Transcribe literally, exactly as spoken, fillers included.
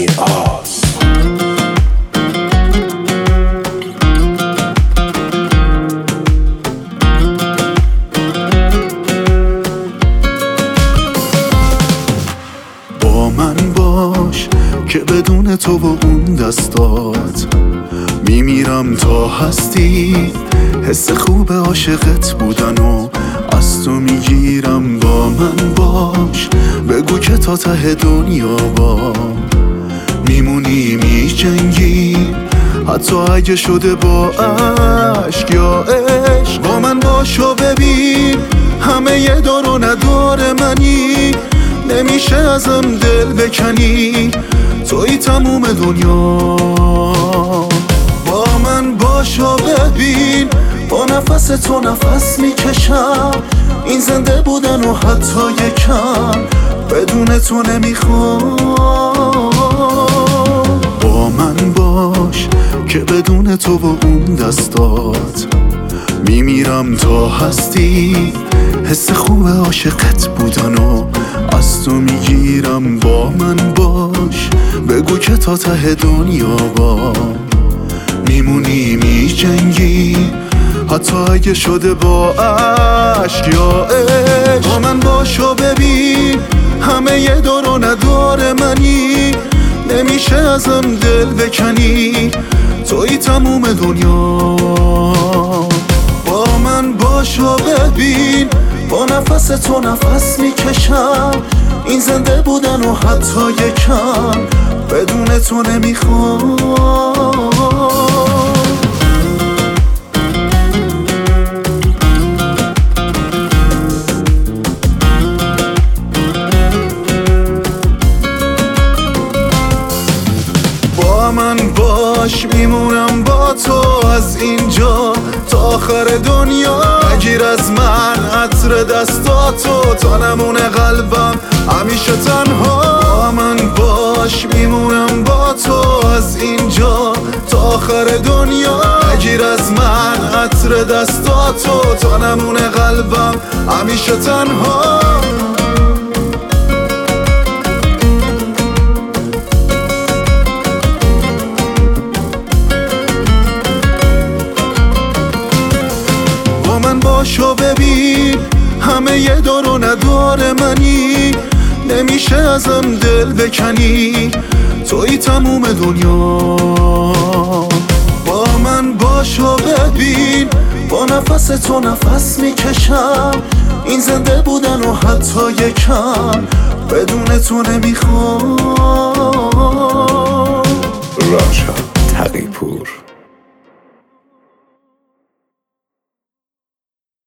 امیر آس. با من باش که بدون تو و اون دستات میمیرم تا هستی. حس خوب عاشقت بودن و از تو میگیرم. با من باش بگو که تا ته دنیا با میمونی میجنگی، حتی اگه شده با عشق یا عشق. با من باش و ببین همه یه دار و نداره منی، نمیشه ازم دل بکنی، توی تموم دنیا. با من باش و ببین با نفس تو نفس میکشم، این زنده بودن و حتی یکم بدون تو نمیخوام. با من باش که بدون تو و اون دستات میمیرم تا هستی. حس خوب عاشقت بودن و از تو میگیرم. با من باش بگو که تا ته دنیا با میمونی میجنگی، حتی اگه شده با عشق یا عشق. با من باش و ببین همه یه دار و نداره منی، نمیشه ازم دل بکنی، توی تموم دنیا. با من باش و ببین با نفس تو نفس میکشم، این زنده بودن و حتی یکم بدون تو نمیخوام. با من باش میمونم با تو از اینجا تا آخر دنیا. نگیر از من عطر دستاتو تا نمونه قلبم همیشه تنها. با من باش میمونم با تو از اینجا تا آخر دنیا. نگیر از من عطر دستاتو تا نمونه قلبم همیشه تنها. باشو ببین همه یه دار و نداره منی، نمیشه ازم دل بکنی، توی تموم دنیا. با من باشو ببین با نفس تو نفس میکشم، این زنده بودن و حتی یکم بدون تو نمیخوام. راجا تقی‌پور.